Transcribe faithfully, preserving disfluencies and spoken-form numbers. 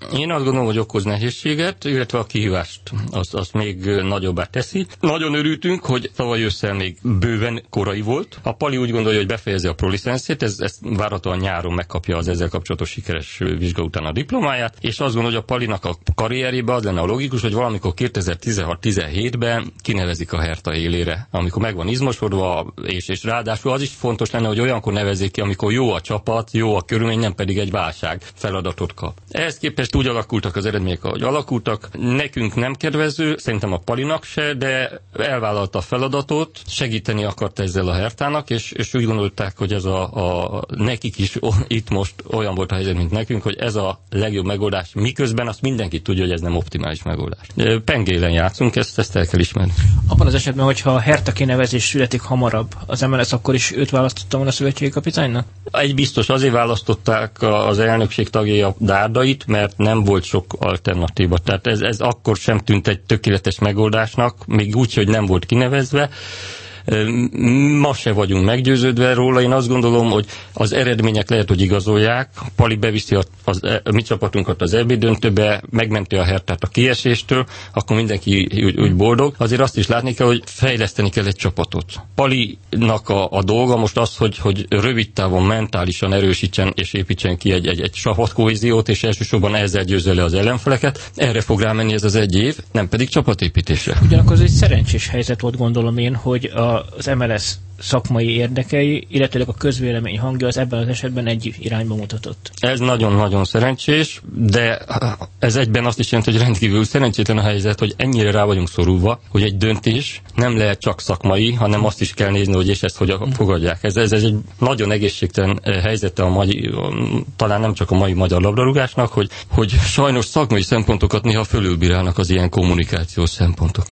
Én azt gondolom, hogy okoz nehézséget, illetve a kihívást azt, azt még nagyobbá teszi. Nagyon örültünk, hogy tavaly ősszel még bőven korai volt. A Pali úgy gondolja, hogy befejezi a prolicenszét, ez, ez várhatóan nyáron megkapja az ezzel kapcsolatos sikeres vizsga után a diplomáját, és azt gondolja, hogy a Palinak a karrierjében az lenne a logikus, hogy valamikor kétezer-tizenhat-tizenhétben kinevezik a Hertha élére, amikor meg van izmosodva, és, és ráadásul az is fontos lenne, hogy olyankor nevezzék ki, amikor jó a csapat, jó a körülmény, nem pedig egy válság feladatot kap. Ehhez képest úgy alakultak az eredmények, ahogy alakultak. Nekünk nem kedvező, szerintem a Palinak se, de elvállalta a feladatot, segíteni akart ezzel a Hertának, és, és úgy gondolták, hogy ez a, a nekik is o, itt most olyan volt a helyzet, mint nekünk, hogy ez a legjobb megoldás, miközben azt mindenki tudja, hogy ez nem optimális megoldás. Pengélen játszunk, ezt, ezt el kell ismerni. Abban az esetben, hogyha a Hertha kinevezés születik hamarabb, az em el es akkor is őt választotta volna a szövetségi kapitánynak? Egy biztos, azért választották az elnökség tagjai a Dárdait, mert nem volt sok alternatíva. Tehát ez, ez akkor sem tűnt egy tökéletes megoldásnak, még úgy, hogy nem volt kinevezve. Ma se vagyunk meggyőződve róla. Én azt gondolom, hogy az eredmények lehet, hogy igazolják. Pali beviszi a, az, a mi csapatunkat az é bé döntőbe, megmenti a Herthát a kieséstől, akkor mindenki úgy, úgy boldog. Azért azt is látni kell, hogy fejleszteni kell egy csapatot. Palinak a, a dolga most az, hogy, hogy rövid távon mentálisan erősítsen és építsen ki egy, egy, egy csapatkohéziót, és elsősorban ezzel győzze le az ellenfeleket. Erre fog rámenni ez az egy év, nem pedig csapatépítésre. Ugyanakkor ez egy szerencsés helyzet volt, gondolom én, hogy a az em el es szakmai érdekei, illetve a közvélemény hangja az ebben az esetben egy irányba mutatott. Ez nagyon-nagyon szerencsés, de ez egyben azt is jelenti, hogy rendkívül szerencsétlen a helyzet, hogy ennyire rá vagyunk szorulva, hogy egy döntés nem lehet csak szakmai, hanem azt is kell nézni, hogy és ezt hogy fogadják. Ez, ez, ez egy nagyon egészségtelen helyzete a mai, talán nem csak a mai magyar labdarúgásnak, hogy, hogy sajnos szakmai szempontokat néha fölülbírálnak az ilyen kommunikációs szempontok.